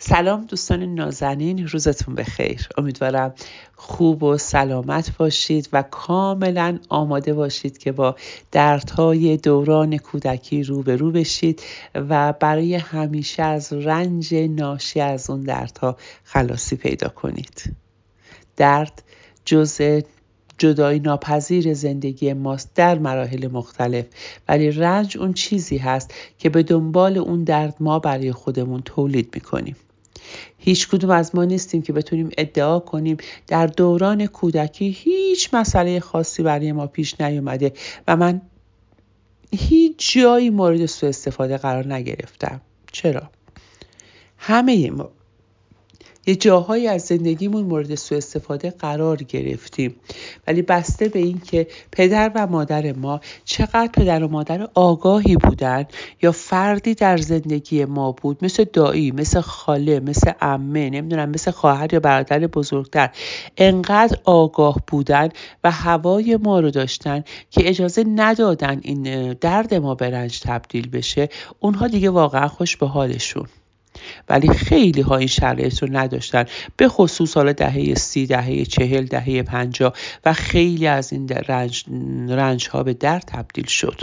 سلام دوستان نازنین، روزتون بخیر. امیدوارم خوب و سلامت باشید و کاملا آماده باشید که با دردهای دوران کودکی روبرو بشید و برای همیشه از رنج ناشی از اون دردها خلاصی پیدا کنید. درد جزء جدایی ناپذیر زندگی ماست در مراحل مختلف، ولی رنج اون چیزی هست که به دنبال اون درد ما برای خودمون تولید میکنیم. هیچ کدوم از ما نیستیم که بتونیم ادعا کنیم در دوران کودکی هیچ مسئله خاصی برای ما پیش نیومده و من هیچ جایی مورد سوء استفاده قرار نگرفتم. چرا؟ همه ما یه جاهایی از زندگیمون مورد سوء استفاده قرار گرفتیم، ولی بسته به این که پدر و مادر ما چقدر پدر و مادر آگاهی بودن یا فردی در زندگی ما بود مثل دایی، مثل خاله، مثل عمه، نمیدونم مثل خواهر یا برادر بزرگتر، انقدر آگاه بودن و هوای ما رو داشتن که اجازه ندادن این درد ما به رنج تبدیل بشه. اونها دیگه واقعا خوش به حالشون. ولی خیلی ها این شرایط رو نداشتن، به خصوص حالا دهه 30، دهه 40، دهه 50 و خیلی از این رنج ها به درد تبدیل شد.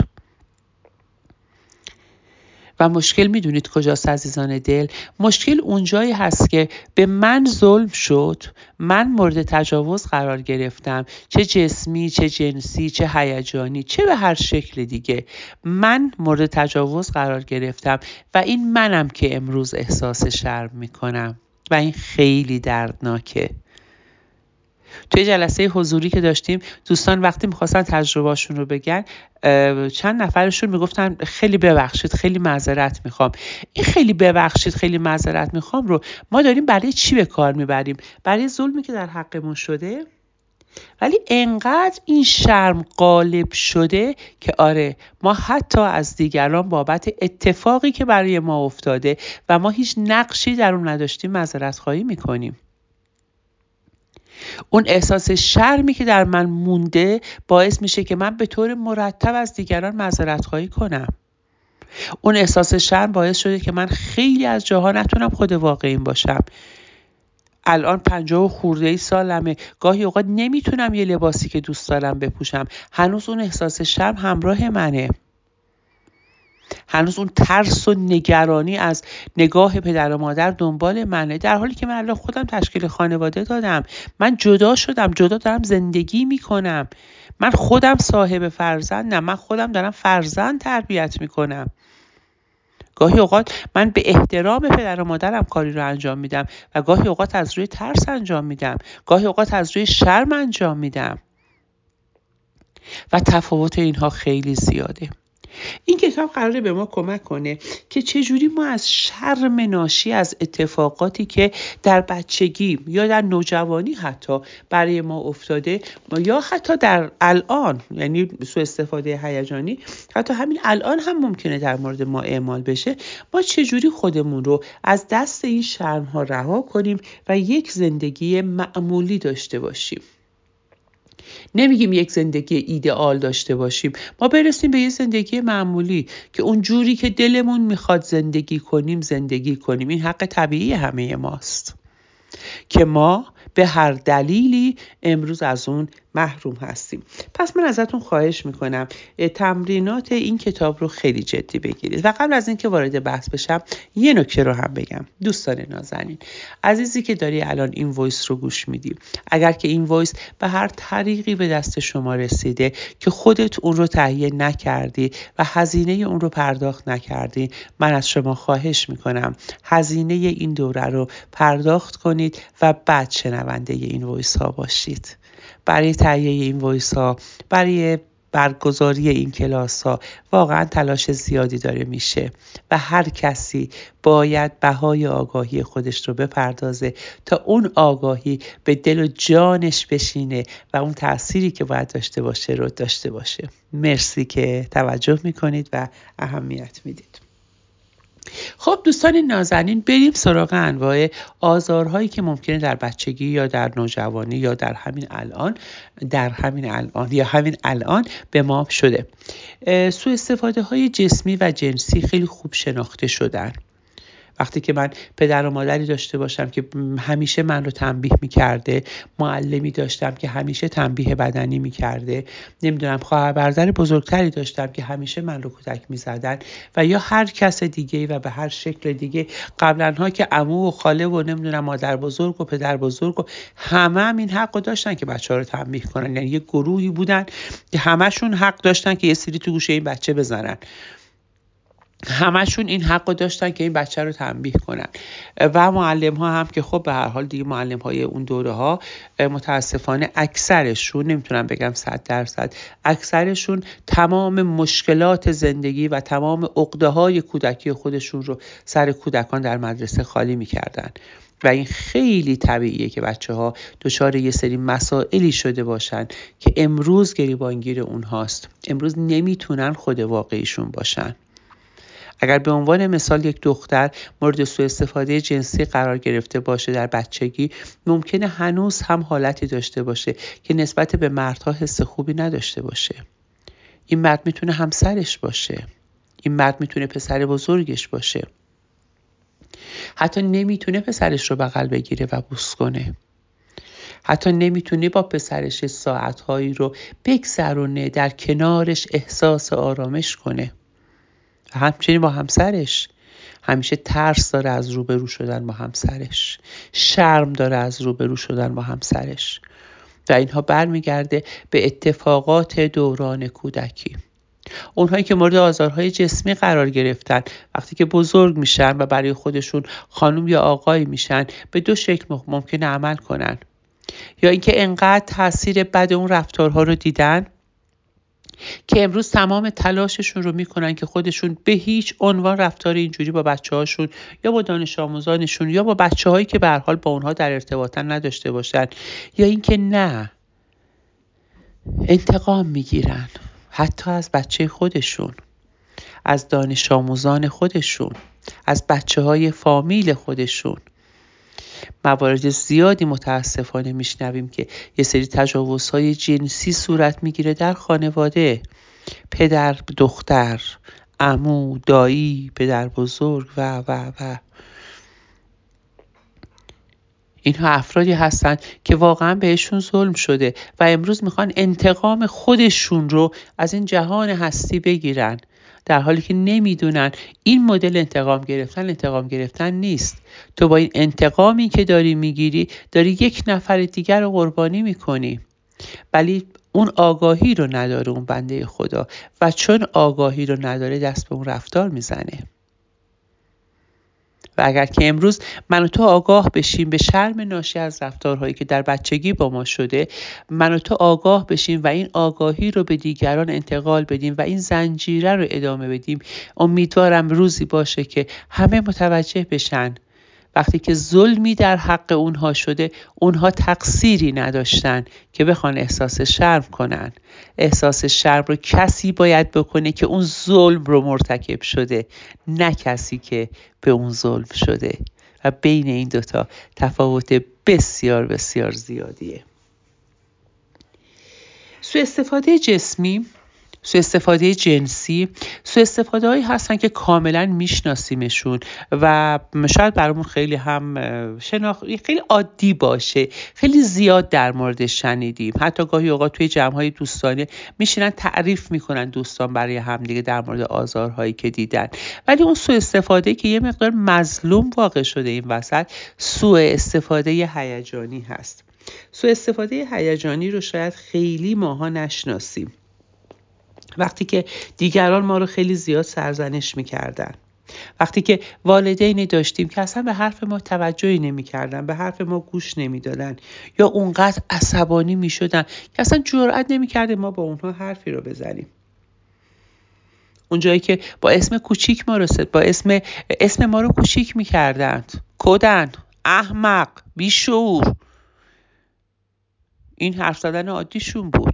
و مشکل میدونید کجاست عزیزان دل؟ مشکل اونجایی هست که به من ظلم شد، من مورد تجاوز قرار گرفتم، چه جسمی، چه جنسی، چه هیجانی، چه به هر شکل دیگه من مورد تجاوز قرار گرفتم و این منم که امروز احساس شرم میکنم و این خیلی دردناکه. توی جلسه حضوری که داشتیم دوستان وقتی میخواستن تجربهاشون رو بگن، چند نفرشون میگفتن خیلی ببخشید، خیلی معذرت میخوام. این خیلی ببخشید، خیلی معذرت میخوام رو ما داریم برای چی به کار میبریم؟ برای ظلمی که در حقمون شده؟ ولی انقدر این شرم غالب شده که آره، ما حتی از دیگران بابت اتفاقی که برای ما افتاده و ما هیچ نقشی در اون نداشتیم معذرت خواهی میکنیم. اون احساس شرمی که در من مونده باعث میشه که من به طور مرتب از دیگران معذرت خواهی کنم. اون احساس شرم باعث شده که من خیلی از جاها نتونم خود واقعیم باشم. الان 50 خورده سالمه، گاهی اوقات نمیتونم یه لباسی که دوست دارم بپوشم. هنوز اون احساس شرم همراه منه. هنوز اون ترس و نگرانی از نگاه پدر و مادر دنبال منه، در حالی که من الان خودم تشکیل خانواده دادم، من جدا شدم، جدا دارم زندگی میکنم، من خودم صاحب فرزندم، من خودم دارم فرزند تربیت میکنم. گاهی اوقات من به احترام پدر و مادرم کاری رو انجام میدم و گاهی اوقات از روی ترس انجام میدم، گاهی اوقات از روی شرم انجام میدم و تفاوت اینها خیلی زیاده. این کتاب قراره به ما کمک کنه که چجوری ما از شرم ناشی از اتفاقاتی که در بچگی یا در نوجوانی حتی برای ما افتاده یا حتی در الان، یعنی سوء استفاده هیجانی حتی همین الان هم ممکنه در مورد ما اعمال بشه، ما چجوری خودمون رو از دست این شرم ها رها کنیم و یک زندگی معمولی داشته باشیم. نمیگیم یک زندگی ایدئال داشته باشیم، ما برسیم به یه زندگی معمولی که اون جوری که دلمون میخواد زندگی کنیم. این حق طبیعی همه ماست که ما به هر دلیلی امروز از اون محروم هستیم. پس من ازتون خواهش میکنم تمرینات این کتاب رو خیلی جدی بگیرید. و قبل از اینکه وارد بحث بشم یه نکته رو هم بگم. دوستان نازنین، عزیزی که داری الان این وایس رو گوش میدی، اگر که این وایس به هر طریقی به دست شما رسیده که خودت اون رو تهیه نکردی و هزینه اون رو پرداخت نکردی، من از شما خواهش میکنم هزینه این دوره رو پرداخت کنید و بعد شنونده این وایس ها باشید. برای تهیه این وایس ها، برای برگزاری این کلاس ها واقعا تلاش زیادی داره میشه و هر کسی باید بهای آگاهی خودش رو بپردازه تا اون آگاهی به دل و جانش بشینه و اون تأثیری که باید داشته باشه رو داشته باشه. مرسی که توجه میکنید و اهمیت میدید. خب دوستان نازنین، بریم سراغ انواع آزارهایی که ممکنه در بچگی یا در نوجوانی یا در همین الان به ما شده. سوء استفاده های جسمی و جنسی خیلی خوب شناخته شدن وقتی که من پدر و مادری داشته باشم که همیشه من رو تنبیه میکرده، معلمی داشتم که همیشه تنبیه بدنی میکرده، نمیدونم خواهر برادر بزرگتری داشتم که همیشه من رو کتک میزدن و یا هر کس دیگه و به هر شکل دیگه، قبلنها که عمو و خاله و نمیدونم مادر بزرگ و پدر بزرگ و همه این حق رو داشتن که بچه‌ها رو تنبیه کنن. یعنی یه گروهی بودن که همشون حق داشتن که یه سری تو گوشه این بچه بزنن، همشون این حق رو داشتن که این بچه رو تنبیه کنن. و معلم ها هم که خب به هر حال دیگه معلم های اون دوره ها متاسفانه اکثرشون، نمیتونم بگم 100%، اکثرشون تمام مشکلات زندگی و تمام عقده های کودکی خودشون رو سر کودکان در مدرسه خالی میکردن و این خیلی طبیعیه که بچه ها دچار یه سری مسائلی شده باشن که امروز گریبانگیر اونهاست، امروز نمیتونن خود واقعیشون باشن. اگر به عنوان مثال یک دختر مورد سوء استفاده جنسی قرار گرفته باشه در بچگی، ممکنه هنوز هم حالتی داشته باشه که نسبت به مردها حس خوبی نداشته باشه. این مرد میتونه همسرش باشه، این مرد میتونه پسر بزرگش باشه، حتی نمیتونه پسرش رو بغل بگیره و بوس کنه، حتی نمیتونه با پسرش ساعتهایی رو بگذرونه در کنارش احساس آرامش کنه. همچنین با همسرش همیشه ترس داره از روبرو شدن با همسرش، شرم داره از روبرو شدن با همسرش و اینها برمیگرده به اتفاقات دوران کودکی. اونهایی که مورد آزارهای جسمی قرار گرفتن وقتی که بزرگ میشن و برای خودشون خانم یا آقای میشن، به دو شکل ممکنه عمل کنن. یا اینکه انقدر تاثیر بد اون رفتارها رو دیدن که امروز تمام تلاششون رو میکنن که خودشون به هیچ عنوان رفتار اینجوری با بچه‌هاشون یا با دانش آموزانشون یا با بچه‌هایی که به هر حال با اونها در ارتباطن نداشته باشن. یا اینکه نه، انتقام میگیرن، حتی از بچه خودشون، از دانش آموزان خودشون، از بچه‌های فامیل خودشون. موارد زیادی متاسفانه میشنویم که یه سری تجاوزهای جنسی صورت میگیره در خانواده، پدر دختر، عمو، دایی، پدر بزرگ و اینها افرادی هستن که واقعا بهشون ظلم شده و امروز میخوان انتقام خودشون رو از این جهان هستی بگیرن، در حالی که نمیدونن این مدل انتقام گرفتن نیست. تو با این انتقامی که داری میگیری داری یک نفر دیگر رو قربانی میکنی، ولی اون آگاهی رو نداره اون بنده خدا و چون آگاهی رو نداره دست به اون رفتار میزنه. و اگر که امروز من و تو آگاه بشیم به شرم ناشی از رفتارهایی که در بچگی با ما شده، من و تو آگاه بشیم و این آگاهی رو به دیگران انتقال بدیم و این زنجیره رو ادامه بدیم، امیدوارم روزی باشه که همه متوجه بشن وقتی که ظلمی در حق اونها شده، اونها تقصیری نداشتن که بخوان احساس شرم کنن. احساس شرم رو کسی باید بکنه که اون ظلم رو مرتکب شده، نه کسی که به اون ظلم شده. و بین این دوتا تفاوت بسیار بسیار زیادیه. سوء استفاده جسمی، سوء استفاده جنسی، سوء استفاده هایی هستن که کاملا میشناسیمشون و شاید برامون خیلی هم خیلی عادی باشه، خیلی زیاد در موردش شنیدیم. حتی گاهی اوقات توی جمع‌های دوستانه میشینن تعریف میکنن دوستان برای همدیگه در مورد آزارهایی که دیدن. ولی اون سوء استفاده که یه مقدار مظلوم واقع شده این وسط، سوء استفاده هیجانی هست. سوء استفاده هیجانی رو شاید خیلی ماها نشناسیم. وقتی که دیگران ما رو خیلی زیاد سرزنش میکردن، وقتی که والدینی داشتیم که اصلا به حرف ما توجهی نمیکردن، به حرف ما گوش نمیدادن، یا اونقدر عصبانی میشدن که اصلا جرئت نمیکردیم ما با اونها حرفی رو بزنیم. اونجایی که با اسم کوچیک ما رو اسم ما رو کوچیک میکردند، کدن، احمق، بیشعور، این حرف زدن عادیشون بود.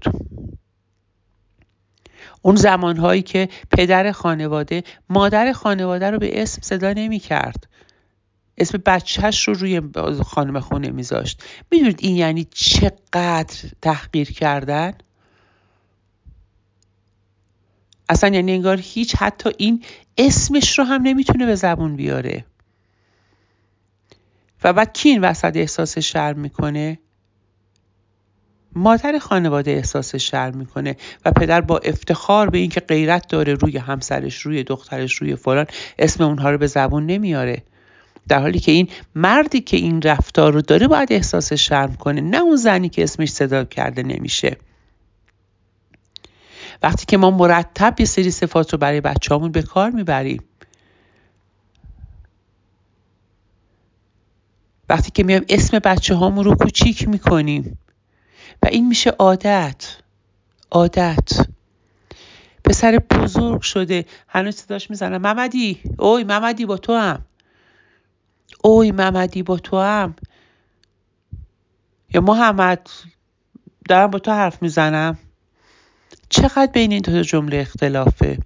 اون زمانهایی که پدر خانواده مادر خانواده رو به اسم صدا نمی کرد، اسم بچهش رو روی خانم خونه میذاشت. میدونید این یعنی چقدر تحقیر کردن؟ اصلا یعنی انگار هیچ، حتی این اسمش رو هم نمیتونه به زبون بیاره. و بعد کی این وسط احساس شرم میکنه؟ مادر خانواده احساس شرم میکنه و پدر با افتخار به این که غیرت داره روی همسرش، روی دخترش، روی فلان، اسم اونها رو به زبون نمیاره. در حالی که این مردی که این رفتار رو داره باید احساس شرم کنه، نه اون زنی که اسمش صدا کرده نمیشه. وقتی که ما مرتب یه سری صفات رو برای بچه‌هامون به کار میبریم، وقتی که میایم اسم بچه‌هامون رو کوچیک میکنیم و این میشه عادت. پسر بزرگ شده هنوز صداش میزنم ممدی، اوی ممدی با تو هم، اوی ممدی با تو هم، یا محمد دارم با تو حرف میزنم. چقدر بین این دو جمله اختلافه.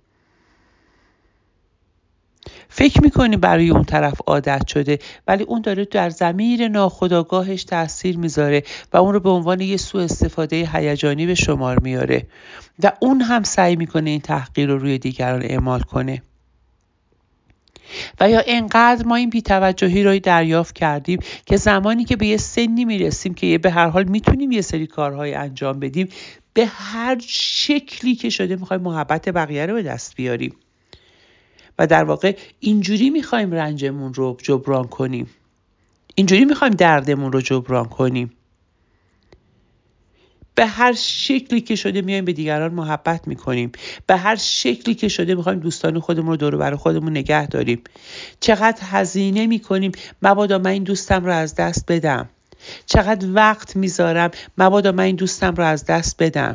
فکر میکنی برای اون طرف عادت شده، ولی اون داره در ضمیر ناخودآگاهش تأثیر میذاره و اون رو به عنوان یه سوء استفاده هیجانی به شمار میاره و اون هم سعی میکنه این تحقیر رو روی دیگران اعمال کنه. و یا انقدر ما این بی‌توجهی رو دریافت کردیم که زمانی که به یه سنی میرسیم که به هر حال میتونیم یه سری کارهای انجام بدیم، به هر شکلی که شده میخوایم محبت بقیه رو به دست بیاریم و در واقع اینجوری میخوایم رنجمون رو جبران کنیم، اینجوری میخوایم دردمون رو جبران کنیم. به هر شکلی که شده میایم به دیگران محبت میکنیم، به هر شکلی که شده میخوایم دوستان خودمون رو دور و بر خودمون نگه داریم. چقدر هزینه میکنیم مبادا من این دوستم رو از دست بدم، چقدر وقت میذارم مبادا من این دوستم رو از دست بدم.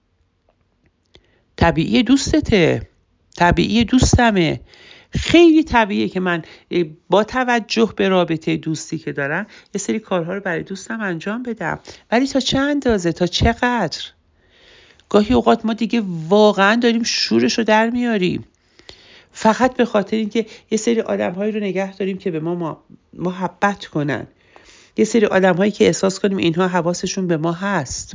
طبیعی دوستته، طبیعی دوستمه، خیلی طبیعیه که من با توجه به رابطه دوستی که دارم یه سری کارها رو برای دوستم انجام بدم، ولی تا چه اندازه، تا چقدر؟ گاهی اوقات ما دیگه واقعا داریم شورش رو در میاریم فقط به خاطر اینکه یه سری آدم‌هایی رو نگه داریم که به ما محبت کنن، یه سری آدم‌هایی که احساس کنیم اینها حواسشون به ما هست.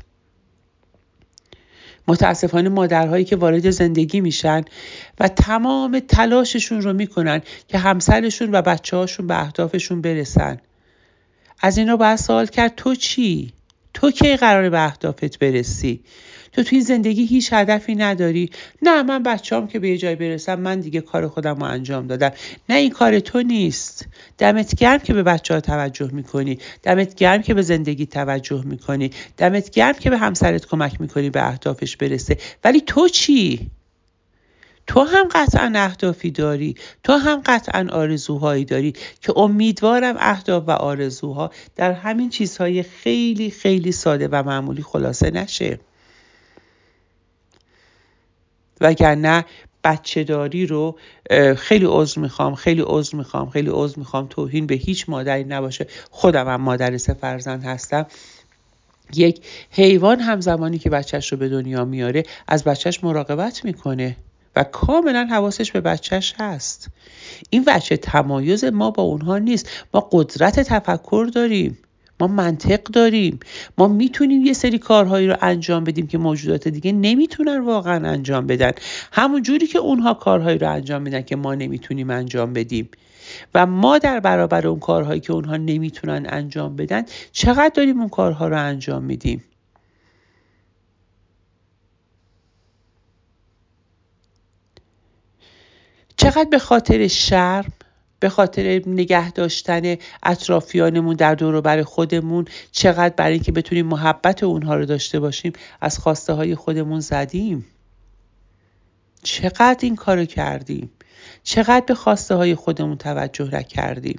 متاسفانه مادرهایی که وارد زندگی میشن و تمام تلاششون رو میکنن که همسرشون و بچه‌هاشون به اهدافشون برسن. از اینا باید سوال کرد تو چی؟ تو کی قراره به اهدافت برسی؟ تو این زندگی هیچ هدفی نداری؟ نه من بچه‌ام که به یه جای برسم من دیگه کار خودم رو انجام دادم. نه این کار تو نیست. دمت گرم که به بچه‌ها توجه میکنی، دمت گرم که به زندگی توجه میکنی، دمت گرم که به همسرت کمک میکنی به اهدافش برسه، ولی تو چی؟ تو هم قطعا اهدافی داری، تو هم قطعا آرزوهایی داری که امیدوارم اهداف و آرزوها در همین چیزهای خیلی خیلی ساده و معمولی خلاصه نشه. وگرنه بچه داری رو خیلی عذر میخوام توهین به هیچ مادری نباشه، خودم هم مادر 3 فرزند هستم. یک حیوان هم زمانی که بچهش رو به دنیا میاره از بچهش مراقبت میکنه و کاملا حواسش به بچهش هست. این وجه تمایز ما با اونها نیست. ما قدرت تفکر داریم، ما منطق داریم، ما میتونیم یه سری کارهایی رو انجام بدیم که موجودات دیگه نمیتونن واقعا انجام بدن، همون جوری که اونها کارهایی رو انجام میدن که ما نمیتونیم انجام بدیم. و ما در برابر اون کارهایی که اونها نمیتونن انجام بدن چقدر داریم اون کارها رو انجام میدیم. چقدر به خاطر شرم، به خاطر نگه داشتن اطرافیانمون در دور و بر خودمون، چقدر برای اینکه بتونیم محبت اونها رو داشته باشیم از خواسته های خودمون زدیم. چقدر این کارو کردیم، چقدر به خواسته های خودمون توجه نکردیم.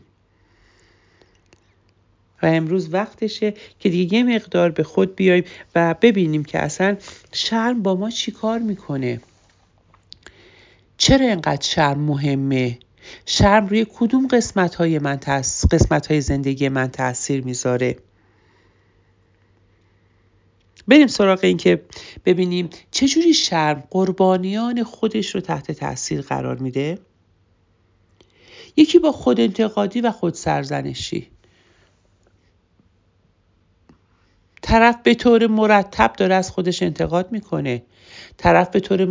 و امروز وقتشه که دیگه یه مقدار به خود بیایم و ببینیم که اصلا شرم با ما چی کار میکنه. چرا اینقدر شرم مهمه؟ شرم روی کدوم قسمت‌های زندگی من تأثیر میذاره؟ بریم سراغ این که ببینیم چجوری شرم قربانیان خودش رو تحت تأثیر قرار میده. یکی با خود انتقادی و خود سرزنشی. طرف به طور مرتب داره از خودش انتقاد میکنه، طرف به طور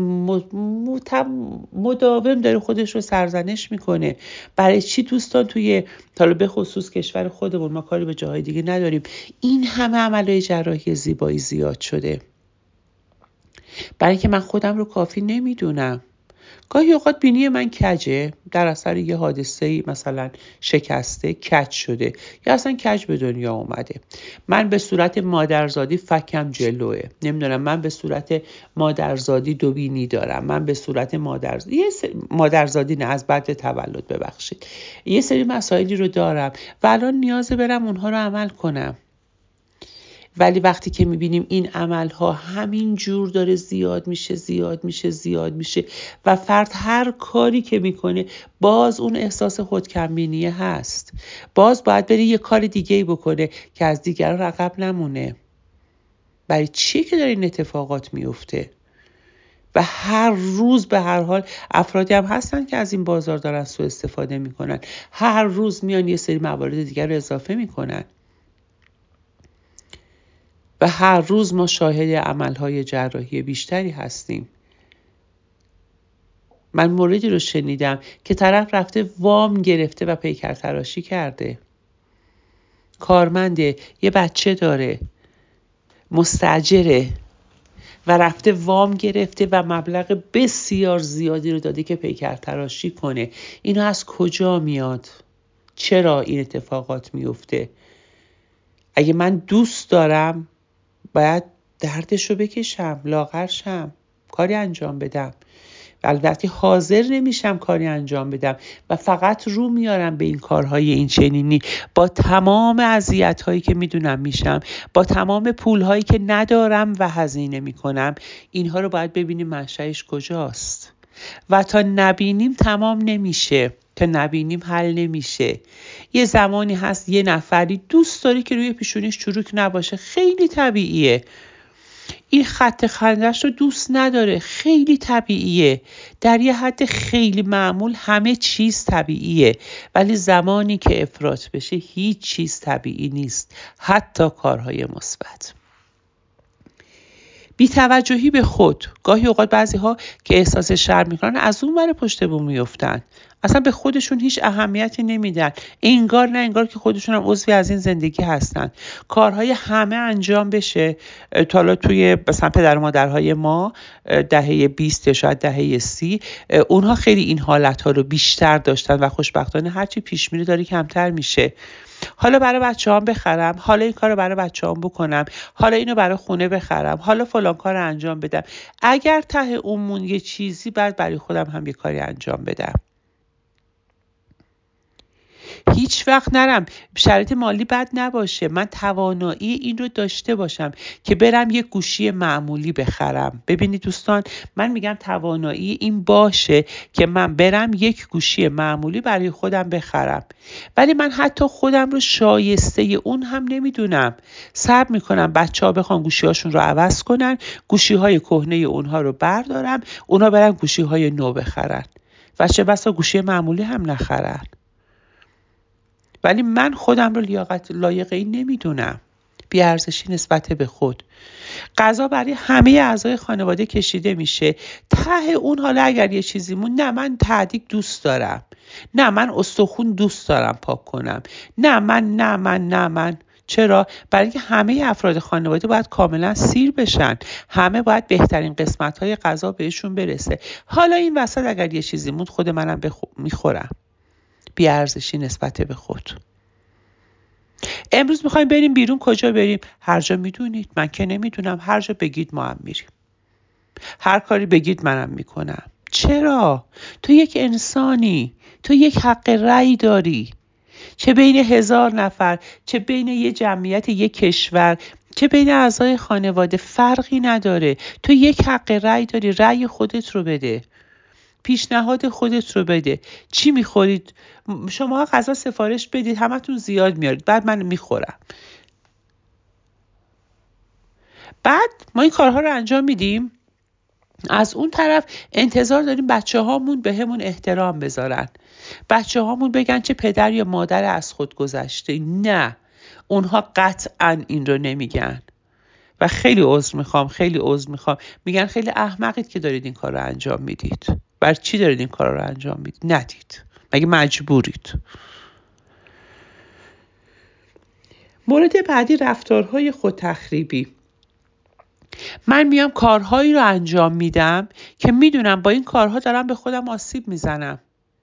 مداوم داره خودش رو سرزنش میکنه. برای چی دوستان توی به خصوص کشور خودمون، ما کاری به جاهای دیگه نداریم، این همه عملهای جراحی زیبایی زیاد شده؟ برای که من خودم رو کافی نمیدونم. گاهی اوقات بینی من کجه، در اثر یه حادثه‌ای مثلا شکسته، کج شده، یا اصلا کج به دنیا اومده. من به صورت مادرزادی فکم جلوه، نمیدونم، من به صورت مادرزادی دوبینی دارم، من به صورت مادرزادی نه، از بعد تولد ببخشید، یه سری مسائلی رو دارم و الان نیازه برم اونها رو عمل کنم. ولی وقتی که میبینیم این عملها همین جور داره زیاد میشه و فرد هر کاری که میکنه باز اون احساس خودکمبینیه هست، باز باید بره یه کار دیگه‌ای بکنه که از دیگران عقب نمونه. برای چیه که داره این اتفاقات میفته؟ و هر روز به هر حال افرادی هم هستن که از این بازار دارن سوء استفاده میکنن، هر روز میان یه سری موارد دیگر رو اضافه میکنن و هر روز ما شاهد عملهای جراحی بیشتری هستیم. من موردی رو شنیدم که طرف رفته وام گرفته و پیکر تراشی کرده، کارمنده، یه بچه داره، مستاجره و رفته وام گرفته و مبلغ بسیار زیادی رو داده که پیکر تراشی کنه. اینا از کجا میاد؟ چرا این اتفاقات میفته؟ اگه من دوست دارم باید دردش رو بکشم، لاغر شم، کاری انجام بدم. البته حاضر نمیشم کاری انجام بدم و فقط رو میارم به این کارهای این چنینی، با تمام اذیت‌هایی که میدونم میشم، با تمام پولهایی که ندارم و هزینه میکنم. اینها رو باید ببینیم منشأش کجاست و تا نبینیم تمام نمیشه، تا نبینیم حل نمیشه. یه زمانی هست یه نفری دوست داره که روی پیشونیش چروک نباشه، خیلی طبیعیه. این خط خندش رو دوست نداره، خیلی طبیعیه. در یه حد خیلی معمول همه چیز طبیعیه، ولی زمانی که افراط بشه هیچ چیز طبیعی نیست، حتی کارهای مثبت. بی‌توجهی به خود. گاهی اوقات بعضی ها که احساس شرم میکنن از اون ور پشت بوم میافتن، اصلا به خودشون هیچ اهمیتی نمیدن، انگار که خودشون هم عضوی از این زندگی هستن. کارهای همه انجام بشه. حالا توی مثلا پدر و مادرهای ما دهه 20 یا شاید دهه 30 اونها خیلی این حالت ها رو بیشتر داشتن و خوشبختانه هرچی پیش میره داره کمتر میشه. حالا برای بچه‌هام بخرم، حالا این کارو برای بچه‌هام بکنم، حالا اینو برای خونه بخرم، حالا فلان کارو انجام بدم. اگر ته اونمون یه چیزی، بعد برای خودم هم یه کاری انجام بدم. هیچ وقت نرم شرایط مالی بد نباشه، من توانایی این رو داشته باشم که برم یک گوشی معمولی بخرم. ببینید دوستان، من میگم توانایی این باشه که من برم یک گوشی معمولی برای خودم بخرم، ولی من حتی خودم رو شایسته اون هم نمیدونم. صبر میکنم بچه‌ها بخوان گوشی‌هاشون رو عوض کنن، گوشی‌های کهنه اونها رو بردارم، اونها برن گوشی‌های نو بخرن و چه بسا گوشی معمولی هم نخرن. ولی من خودم رو لایق این نمیدونم. بی‌ارزشی نسبت به خود. غذا برای همه اعضای خانواده کشیده میشه، ته اون حالا اگر یه چیزی مون، نه من تعدیق دوست دارم، نه من استخون دوست دارم پاک کنم، نه من. چرا؟ برای اینکه همه افراد خانواده باید کاملا سیر بشن، همه باید بهترین قسمت‌های غذا بهشون برسه. حالا این وسط اگر یه چیزی مون، خود منم میخورم. بی‌ارزشی نسبت به خود. امروز میخوایم بریم بیرون، کجا بریم؟ هر جا میدونید، من که نمیدونم، هر جا بگید ما هم میریم، هر کاری بگید منم میکنم. چرا؟ تو یک انسانی، تو یک حق رأی داری، چه بین 1000 نفر، چه بین یه جمعیت یک کشور، چه بین اعضای خانواده، فرقی نداره. تو یک حق رأی داری، رأی خودت رو بده، پیشنهاد خودت رو بده. چی میخورید؟ شما غذا سفارش بدید، همتون زیاد میارید، بعد من میخورم. بعد ما این کارها رو انجام میدیم، از اون طرف انتظار داریم بچه هامون به همون احترام بذارن، بچه هامون بگن چه پدر یا مادر از خود گذشته. نه، اونها قطعا این رو نمیگن. و خیلی عذر میخوام. میگن خیلی احمقید که دارید این کار رو انجام میدید. بر چی دارید این کار رو انجام میدید؟ ندید، مگه مجبورید؟ مورد بعدی رفتارهای خودتخریبی. من میام کارهایی رو انجام میدم که میدونم با این کارها دارم به خودم آسیب میزنم.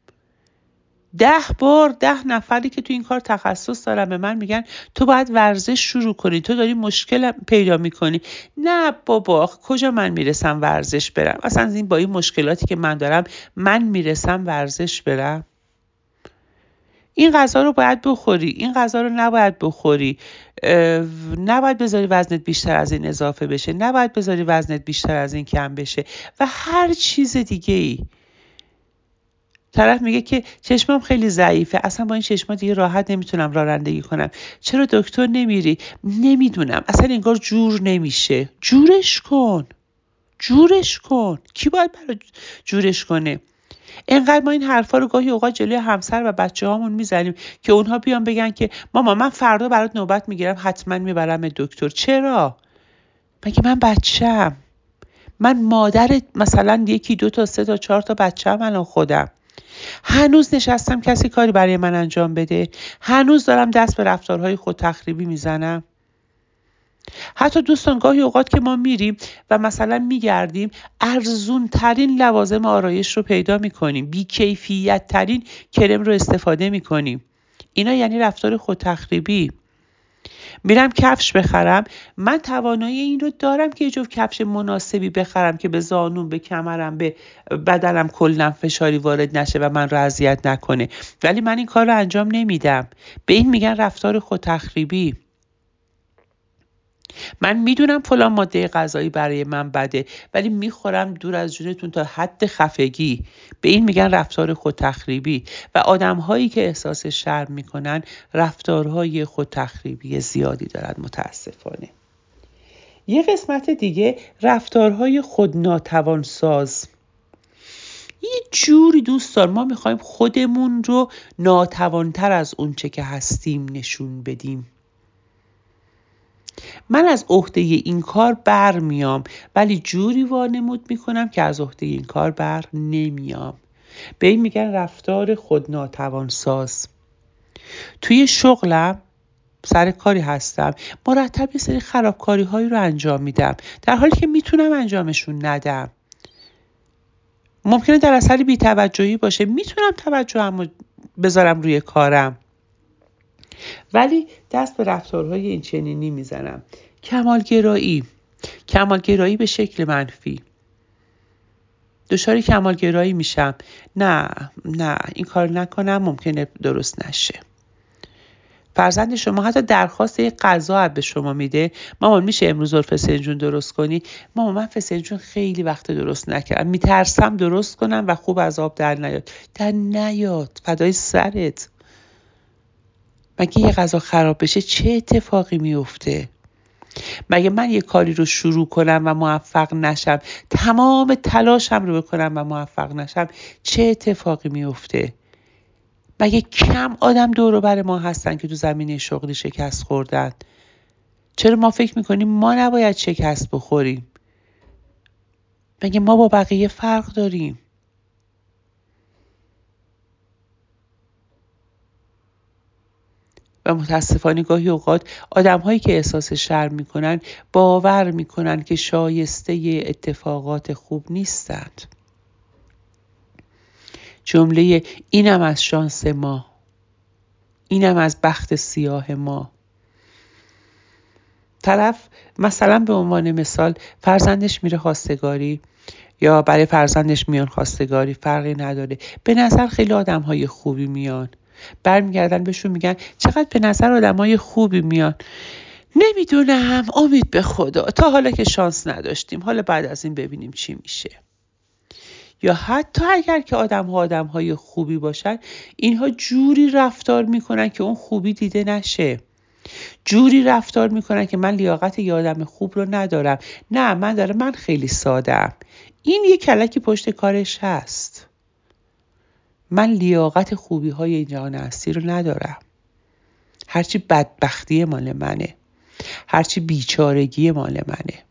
10 نفری که تو این کار تخصص دارن به من میگن تو باید ورزش شروع کنی، تو داری مشکل پیدا میکنی. نه بابا، کجا من میرسم ورزش برم؟ اصلا با این مشکلاتی که من دارم من میرسم ورزش برم؟ این غذا رو باید بخوری، این غذا رو نباید بخوری، نباید بذاری وزنت بیشتر از این اضافه بشه، نباید بذاری وزنت بیشتر از این کم بشه و هر چیز دیگه ای. طرف میگه که چشمم خیلی ضعیفه، اصلا با این چشما دیگه راحت نمیتونم رانندگی کنم. چرا دکتر نمیری؟ نمیدونم، اصلا انگار جور نمیشه. جورش کن. کی باید برای جورش کنه؟ اینقدر ما این حرفا رو گاهی اوقات جلوی همسر و بچه‌هامون میزنیم که اونها بیان بگن که ماما من فردا برات نوبت میگیرم، حتما میبرم دکتر. چرا؟ مگه من بچه‌م؟ من مادر مثلا 1 2 تا 3 تا 4 تا بچه‌م الان خودم. هنوز نشستم کسی کاری برای من انجام بده؟ هنوز دارم دست به رفتارهای خودتخریبی میزنم؟ حتی دوستان گاهی اوقات که ما میریم و مثلا میگردیم ارزون ترین لوازم آرایش رو پیدا میکنیم، بی کیفیت ترین کرم رو استفاده میکنیم. اینا یعنی رفتار خودتخریبی. میرم کفش بخرم، من توانایی این رو دارم که یه جفت کفش مناسبی بخرم که به زانوم، به کمرم، به بدنم کلاً فشاری وارد نشه و من رو اذیت نکنه، ولی من این کار رو انجام نمیدم. به این میگن رفتار خودتخریبی. من میدونم فلان ماده غذایی برای من بده ولی میخورم دور از جونتون تا حد خفگی. به این میگن رفتار خودتخریبی. و آدم‌هایی که احساس شرم میکنن رفتارهای خودتخریبی زیادی دارن متاسفانه. یه قسمت دیگه رفتارهای خودناتوانساز. یه جوری دوستان ما میخوایم خودمون رو ناتوانتر از اون چه که هستیم نشون بدیم. من از عهده این کار بر میام ولی جوری وانمود میکنم که از عهده این کار بر نمیام. به این میگن رفتار خودناتوانساز. توی شغلم سر کاری هستم، مرتب یه سری خرابکاری هایی رو انجام میدم در حالی که میتونم انجامشون ندم. ممکنه در اثر بی‌توجهی باشه، میتونم توجهم بذارم روی کارم ولی دست به رفتارهای این چنینی میزنم. کمالگرایی به شکل منفی. دچار کمالگرایی میشم. نه این کار نکنم، ممکنه درست نشه. فرزند شما حتی درخواست یک غذا به شما میده، مامان میشه امروز فسنجون درست کنی؟ مامان من فسنجون خیلی وقت درست نکردم، میترسم درست کنم و خوب از آب در نیاد فدای سرت. مگه یه غذا خراب بشه چه اتفاقی میفته؟ مگه من یه کاری رو شروع کنم و موفق نشم، تمام تلاشم رو بکنم و موفق نشم، چه اتفاقی میفته؟ مگه کم آدم دور و بر ما هستن که تو زمینه شغلی شکست خوردن؟ چرا ما فکر میکنیم ما نباید شکست بخوریم؟ مگه ما با بقیه فرق داریم؟ و متاسفانه گاهی اوقات آدم هایی که احساس شرم میکنن باور میکنن که شایسته اتفاقات خوب نیستند. جمله اینم از شانس ما، اینم از بخت سیاه ما. طرف مثلا به عنوان مثال فرزندش میره خواستگاری یا برای فرزندش میان خواستگاری، فرقی نداره، به نظر خیلی آدم‌های خوبی میان، برمیگردن بهشون میگن چقدر به نظر آدم‌های خوبی میان. نمیدونم، امید به خدا، تا حالا که شانس نداشتیم، حالا بعد از این ببینیم چی میشه. یا حتی اگر که آدم‌های خوبی باشن، اینها جوری رفتار میکنن که اون خوبی دیده نشه. جوری رفتار میکنن که من لیاقت یه آدم خوب رو ندارم. نه، من خیلی ساده‌ام. این یه کلکی پشت کارش هست. من لیاقت خوبی های این جهان هستی رو ندارم. هرچی بدبختی مال منه. هرچی بیچارگی مال منه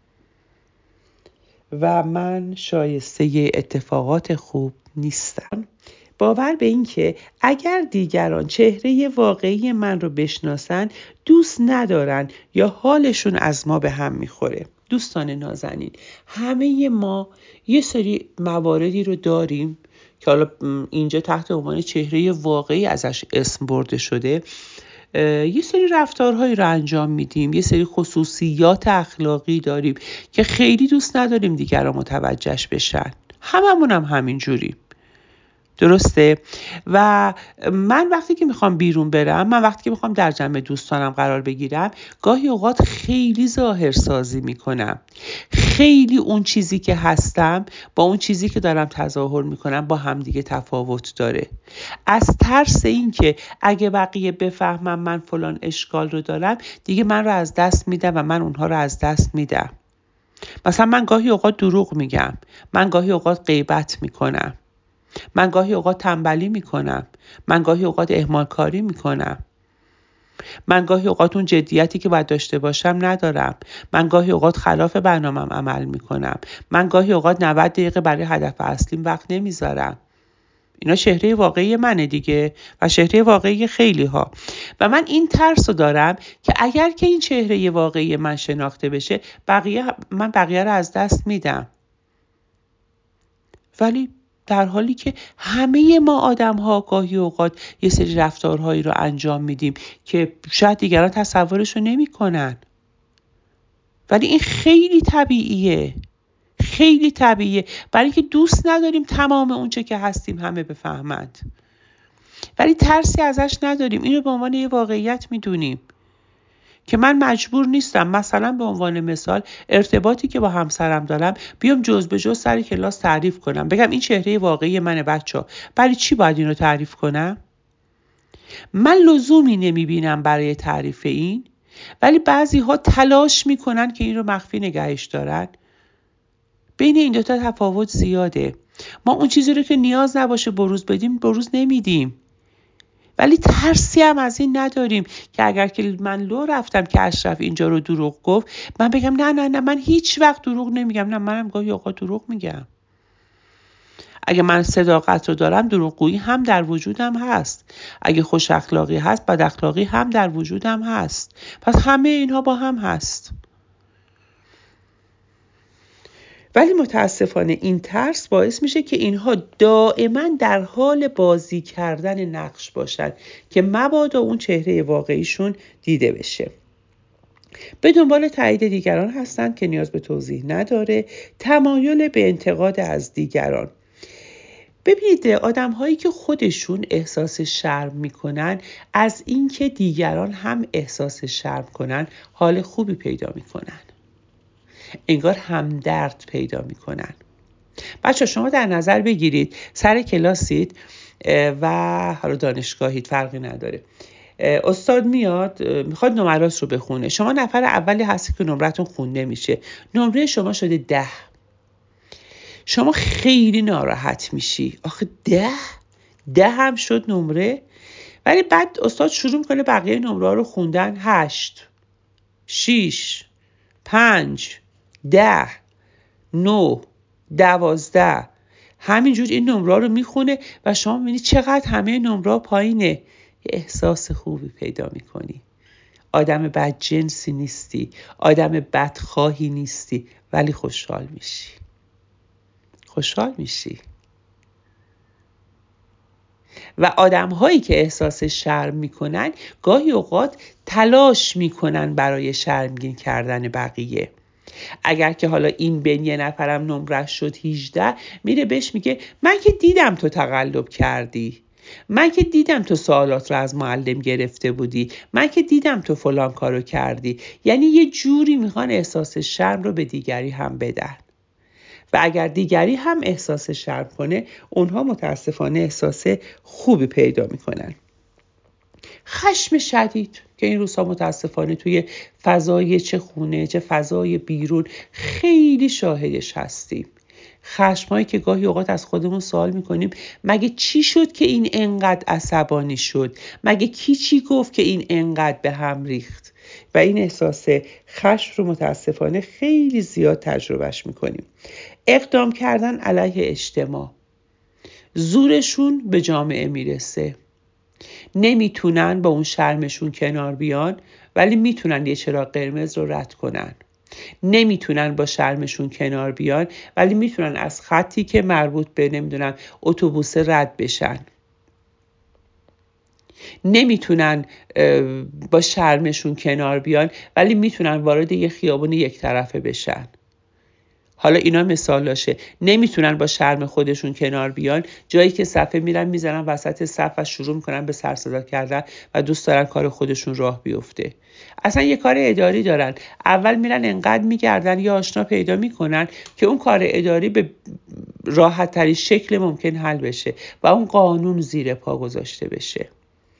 و من شایسته اتفاقات خوب نیستم. باور به این که اگر دیگران چهره واقعی من رو بشناسن دوست ندارن یا حالشون از ما به هم میخوره. دوستان نازنین، همه ما یه سری مواردی رو داریم که حالا اینجا تحت عنوان چهره واقعی ازش اسم برده شده، یه سری رفتارهایی رو انجام میدیم، یه سری خصوصیات اخلاقی داریم که خیلی دوست نداریم دیگران متوجهش بشن. هممون هم همین جوریم، درسته؟ و من وقتی که میخوام بیرون برم، من وقتی که میخوام در جمع دوستانم قرار بگیرم، گاهی اوقات خیلی ظاهرسازی میکنم، خیلی اون چیزی که هستم با اون چیزی که دارم تظاهر میکنم با همدیگه تفاوت داره. از ترس این که اگه بقیه بفهمم من فلان اشکال رو دارم، دیگه من رو از دست میدم و من اونها رو از دست میدم. مثلا من گاهی اوقات دروغ میگم، من گاهی اوقات غیبت میکنم، من گاهی اوقات تنبلی میکنم، من گاهی اوقات اهمال کاری میکنم، من گاهی اوقات اون جدیتی که باید داشته باشم ندارم، من گاهی اوقات خلاف برنامه‌ام عمل میکنم، من گاهی اوقات 90 دقیقه برای هدف اصلیم وقت نمیذارم. اینا چهره واقعی منه دیگه و چهره واقعی خیلی ها. و من این ترس رو دارم که اگر که این چهره واقعی من شناخته بشه، من بقیه رو از دست میدم. ولی در حالی که همه ما آدم ها گاهی اوقات یه سری رفتارهایی رو انجام میدیم که شاید دیگران تصورشو نمی کنن، ولی این خیلی طبیعیه، خیلی طبیعیه، برای اینکه دوست نداریم تمام اونچه که هستیم همه بفهمند، ولی ترسی ازش نداریم. اینو به عنوان یه واقعیت میدونیم که من مجبور نیستم مثلا به عنوان مثال ارتباطی که با همسرم دارم بیام جز به جز سر کلاس تعریف کنم، بگم این چهره واقعی منه بچه‌ها. برای چی باید اینو تعریف کنم؟ من لزومی نمیبینم برای تعریف این، ولی بعضی ها تلاش میکنن که این رو مخفی نگهش دارن. بین این دوتا تفاوت زیاده. ما اون چیزی رو که نیاز نباشه بروز بدیم بروز نمیدیم، ولی ترسی هم از این نداریم که اگر که من لو رفتم که اشرف اینجا رو دروغ گفت، من بگم نه من هیچ وقت دروغ نمیگم. نه، منم گاهی اوقات دروغ میگم. اگه من صداقت رو دارم، دروغگویی هم در وجودم هست. اگه خوش اخلاقی هست، بد اخلاقی هم در وجودم هست. پس همه اینها با هم هست. ولی متاسفانه این ترس باعث میشه که اینها دائما در حال بازی کردن نقش باشن که مبادا اون چهره واقعیشون دیده بشه. به دنبال تایید دیگران هستن که نیاز به توضیح نداره. تمایل به انتقاد از دیگران. ببینید آدم هایی که خودشون احساس شرم میکنن از اینکه دیگران هم احساس شرم کنن حال خوبی پیدا میکنن، انگار همدرد پیدا میکنن. بچه شما در نظر بگیرید سر کلاسید و حالا دانشگاهید، فرقی نداره، استاد میاد میخواد نمرات رو بخونه، شما نفر اولی هستی که نمرتون خونده میشه، نمره شما شده 10. شما خیلی ناراحت میشی، آخه 10 هم شد نمره. ولی بعد استاد شروع میکنه بقیه نمره رو خوندن، 8 6 5 10 9 12، همینجور این نمره رو میخونه و شما میبینی چقدر همه نمره پایینه. یه احساس خوبی پیدا میکنی. آدم بدجنسی نیستی، آدم بدخواهی نیستی، ولی خوشحال میشی. و آدم هایی که احساس شرم میکنن گاهی اوقات تلاش میکنن برای شرمگین کردن بقیه. اگر که حالا این بین یه نفرم نمرش شد 18، میره بهش میگه من که دیدم تو تقلب کردی، من که دیدم تو سوالات رو از معلم گرفته بودی، من که دیدم تو فلان کارو کردی. یعنی یه جوری میخوان احساس شرم رو به دیگری هم بدن و اگر دیگری هم احساس شرم کنه اونها متاسفانه احساس خوبی پیدا میکنن. خشم شدید که این روزها متاسفانه توی فضای چه خونه چه فضای بیرون خیلی شاهدش هستیم. خشمایی که گاهی اوقات از خودمون سوال میکنیم مگه چی شد که این انقدر عصبانی شد؟ مگه کی چی گفت که این انقدر به هم ریخت؟ و این احساس خشم رو متاسفانه خیلی زیاد تجربهش میکنیم. اقدام کردن علیه اجتماع، زورشون به جامعه میرسه، نمیتونن با اون شرمشون کنار بیان ولی میتونن یه چراغ قرمز رو رد کنن. نمیتونن با شرمشون کنار بیان ولی میتونن از خطی که مربوط به اتوبوس رد بشن. نمیتونن با شرمشون کنار بیان ولی میتونن وارد یه خیابون یک طرفه بشن. حالا اینا مثالاشه. نمیتونن با شرم خودشون کنار بیان، جایی که صفحه میرن میزنن وسط صف و شروع میکنن به سر صدا کردن و دوست دارن کار خودشون راه بیفته. اصلا یه کار اداری دارن، اول میرن انقدر میگردن یا آشنا پیدا میکنن که اون کار اداری به راحت ترین شکل ممکن حل بشه و اون قانون زیر پا گذاشته بشه.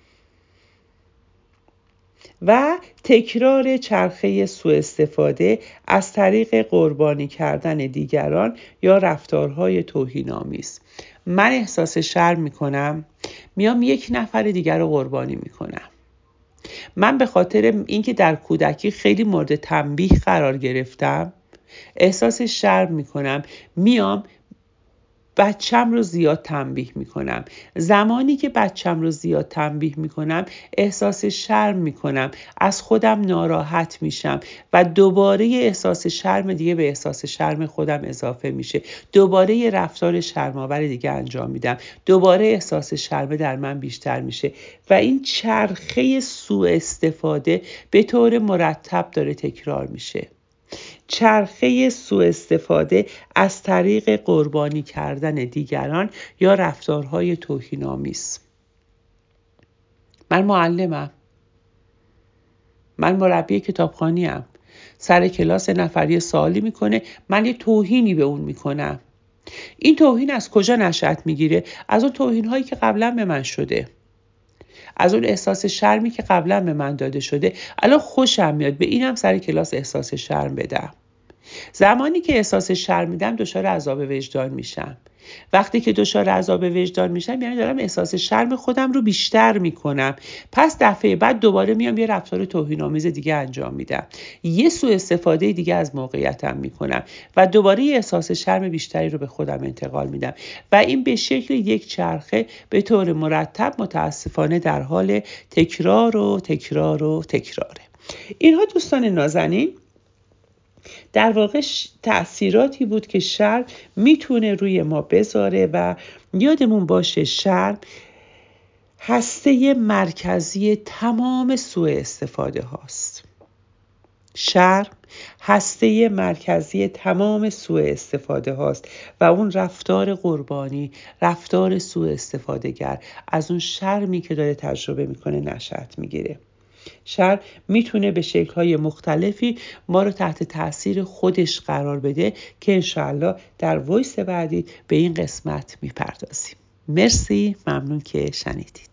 و تکرار چرخه سوء استفاده از طریق قربانی کردن دیگران یا رفتارهای توهین‌آمیز. من احساس شرم میکنم، میام یک نفر دیگر رو قربانی میکنم. من به خاطر اینکه در کودکی خیلی مورد تنبیه قرار گرفتم احساس شرم میکنم، میام بچم رو زیاد تنبیه میکنم. زمانی که بچم رو زیاد تنبیه میکنم احساس شرم میکنم، از خودم ناراحت میشم و دوباره احساس شرم دیگه به احساس شرم خودم اضافه میشه. دوباره یه رفتار شرم‌آور دیگه انجام میدم، دوباره احساس شرم در من بیشتر میشه و این چرخه سوء استفاده به طور مرتب داره تکرار میشه. چرخه سوء استفاده از طریق قربانی کردن دیگران یا رفتارهای توهین‌آمیز. من معلمم، من مربی کتابخوانی‌ام. سر کلاس نفری سوالی میکنه، من یه توهینی به اون میکنم. این توهین از کجا نشأت میگیره؟ از اون توهین‌هایی که قبلا به من شده، از اون احساس شرمی که قبلا به من داده شده. الان خوشم میاد به اینم سر کلاس احساس شرم بدم. زمانی که احساس شرم میدم دچار عذاب وجدان میشم. وقتی که دچار عذاب وجدان میشم یعنی دارم احساس شرم خودم رو بیشتر میکنم. پس دفعه بعد دوباره میام یه رفتار توهین‌آمیز دیگه انجام میدم، یه سوء استفاده دیگه از موقعیتم میکنم و دوباره یه احساس شرم بیشتری رو به خودم انتقال میدم و این به شکل یک چرخه به طور مرتب متاسفانه در حال تکرار و تکرار و تکراره. اینها دوستان نازنین در واقع تأثیراتی بود که شرم میتونه روی ما بذاره و یادمون باشه شرم هسته مرکزی تمام سوء استفاده هاست. شرم هسته مرکزی تمام سوء استفاده هاست و اون رفتار قربانی، رفتار سوء استفاده گر از اون شرمی که داره تجربه میکنه نشأت میگیره. شرم میتونه به شکل‌های مختلفی ما رو تحت تاثیر خودش قرار بده که انشاءالله در وایس بعدی به این قسمت میپردازیم. مرسی، ممنون که شنیدید.